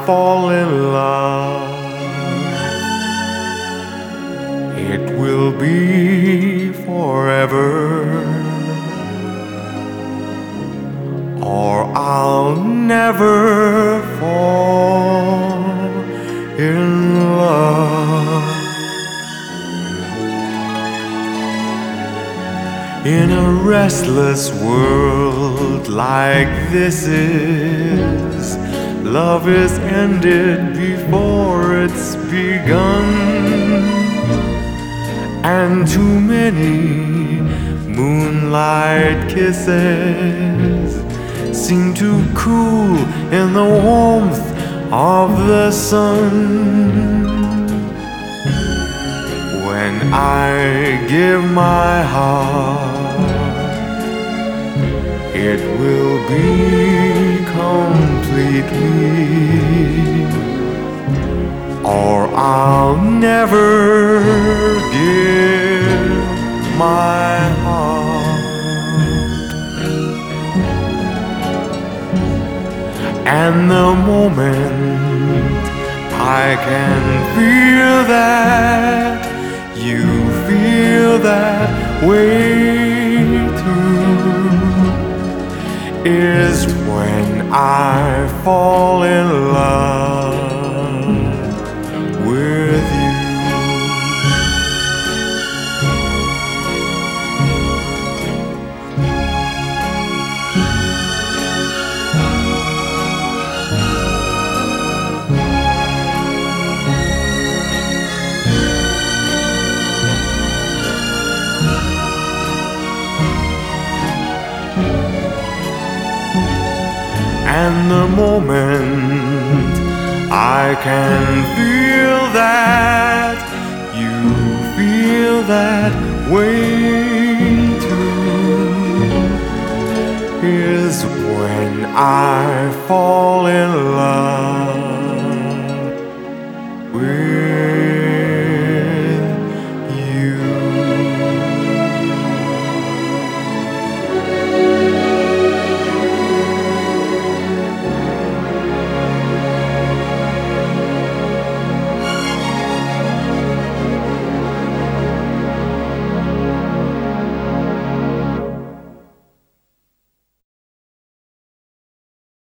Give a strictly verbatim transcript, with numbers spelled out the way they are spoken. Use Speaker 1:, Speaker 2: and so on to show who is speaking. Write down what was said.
Speaker 1: fall in love, it will be forever, or I'll never fall in love. In a restless world like this is, love is ended before it's begun, and too many moonlight kisses seem to cool in the warmth of the sun. When I give my heart, it will be completely, or I'll never give my heart. And the moment I can feel that you feel that way too is when I fall in love with you. And the moment I can feel that you feel that way too is when I fall in love.